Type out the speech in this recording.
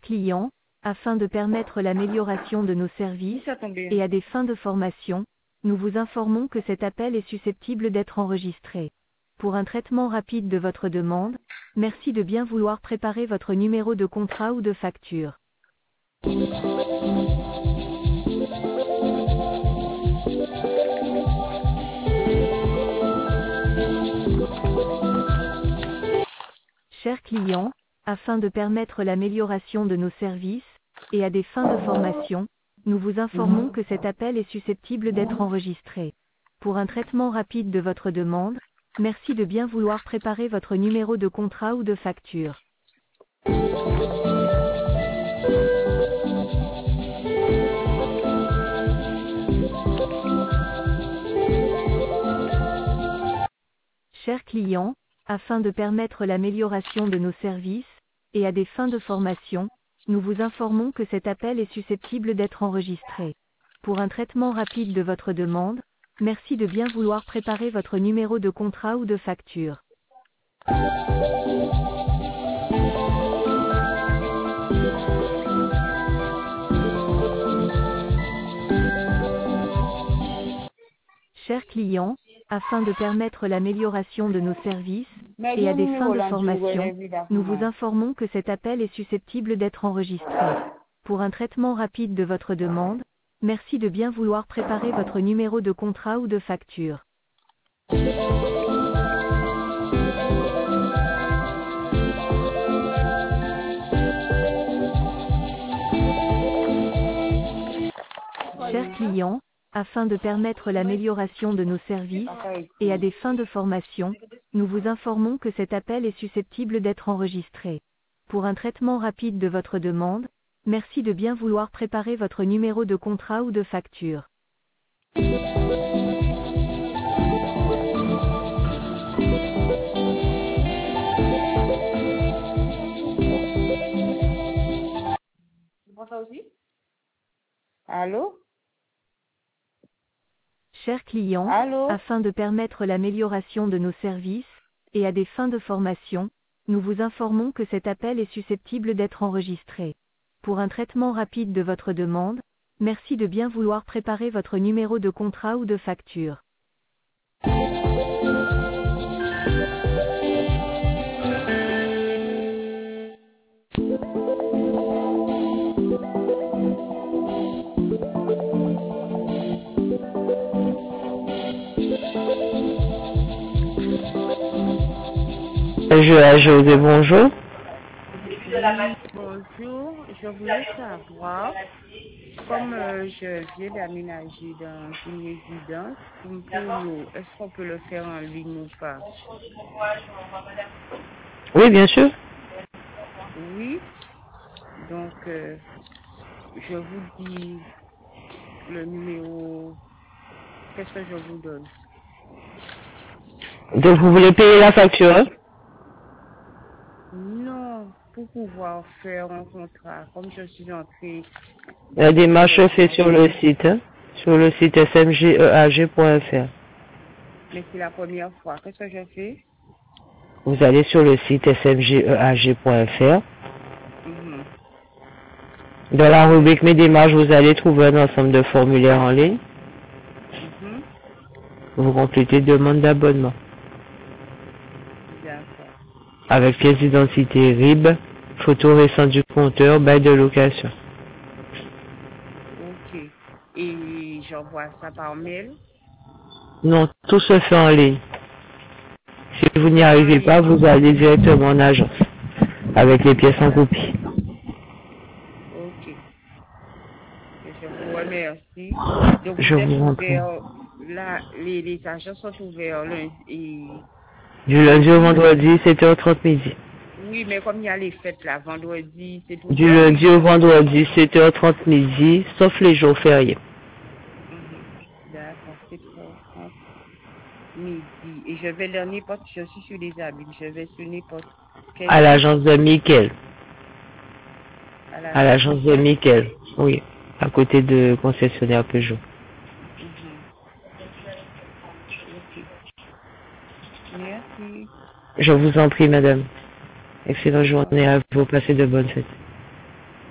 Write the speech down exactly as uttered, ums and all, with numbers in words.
clients, afin de permettre l'amélioration de nos services et à des fins de formation, nous vous informons que cet appel est susceptible d'être enregistré. Pour un traitement rapide de votre demande, merci de bien vouloir préparer votre numéro de contrat ou de facture. Chers clients, afin de permettre l'amélioration de nos services et à des fins de formation, nous vous informons que cet appel est susceptible d'être enregistré. Pour un traitement rapide de votre demande, merci de bien vouloir préparer votre numéro de contrat ou de facture. Chers clients, afin de permettre l'amélioration de nos services et à des fins de formation, nous vous informons que cet appel est susceptible d'être enregistré. Pour un traitement rapide de votre demande, merci de bien vouloir préparer votre numéro de contrat ou de facture. Chers clients, afin de permettre l'amélioration de nos services et à des fins de formation, nous vous informons que cet appel est susceptible d'être enregistré. Pour un traitement rapide de votre demande, merci de bien vouloir préparer votre numéro de contrat ou de facture. Chers clients, afin de permettre l'amélioration de nos services et à des fins de formation, nous vous informons que cet appel est susceptible d'être enregistré. Pour un traitement rapide de votre demande, merci de bien vouloir préparer votre numéro de contrat ou de facture. Tu prends ça aussi? Allô? Chers clients, Allô? afin de permettre l'amélioration de nos services et à des fins de formation, nous vous informons que cet appel est susceptible d'être enregistré. Pour un traitement rapide de votre demande, merci de bien vouloir préparer votre numéro de contrat ou de facture. Je, José, bonjour. Oui, bonjour. Je voulais savoir, comme euh, je viens d'aménager dans une résidence, pour l'eau, est-ce qu'on peut le faire en ligne ou pas? Oui, bien sûr. Oui. Donc, euh, je vous dis le numéro. Qu'est-ce que je vous donne? Donc, vous voulez payer la facture, hein? Non, pour pouvoir faire un contrat, comme je suis entrée. La démarche se fait sur le site, hein? Sur le site s m g e a g point f r. Mais c'est la première fois. Qu'est-ce que je fais? Vous allez sur le site s m g e a g point f r. Mm-hmm. Dans la rubrique Mes démarches, vous allez trouver un ensemble de formulaires en ligne. Mm-hmm. Vous complétez demande d'abonnement. D'accord. Avec pièce d'identité R I B, photo récente du compteur, bail de location. Ok. Et j'envoie ça par mail? Non, tout se fait en ligne. Si vous n'y arrivez pas, vous allez directement en agence, avec les pièces en copie. Ok. Je vous remercie. Donc, Je vous êtes vous en prie. ouvert, là, les, les agents sont ouverts lundi et... Du lundi au vendredi, sept heures trente midi. Oui, mais comme il y a les fêtes là, vendredi, c'est tout. Du lundi au vendredi, sept heures trente midi, sauf les jours fériés. Mm-hmm. D'accord, sept heures trente midi. Et je vais dans n'importe, je suis sur les habits, je vais sur n'importe quel... À l'agence de Mickel. À la... À l'agence de Mickel, oui. À côté de concessionnaire Peugeot. Ok. Merci. Je vous en prie, madame. Excellente journée à vous. Passez de bonnes fêtes.